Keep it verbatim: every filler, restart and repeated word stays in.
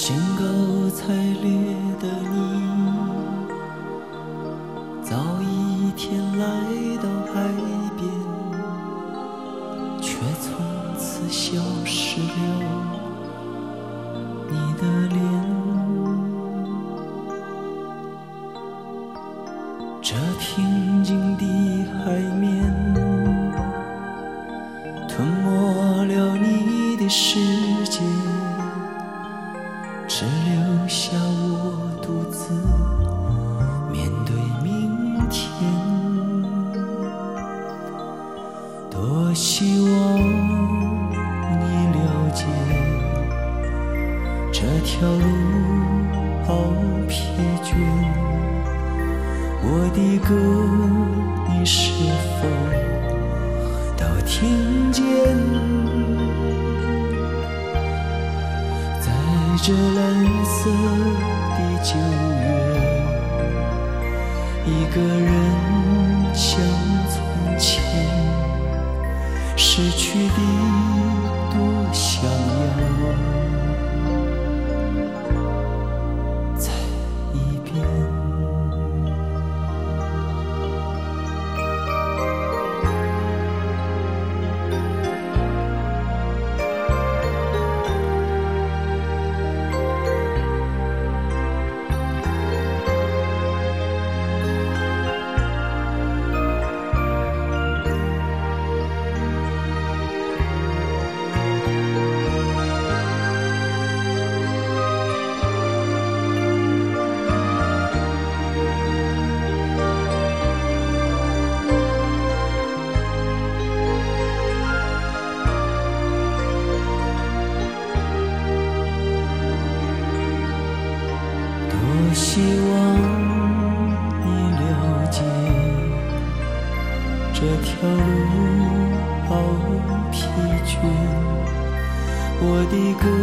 兴高采烈的你，早一天来到海边，却从此消失了你的脸。这平静的海面吞没了你的世界，只留下我独自面对明天。多希望你了解，这条路好疲倦，我的歌你是否都听见？在这蓝色的九月，一个人像从前，失去的多想要再一遍。多希望你了解，这条路好疲倦，我的歌